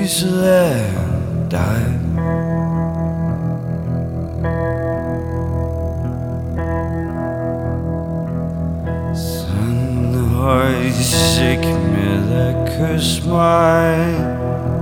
lyset af dig. Sådan højt ikke med at kysse mig.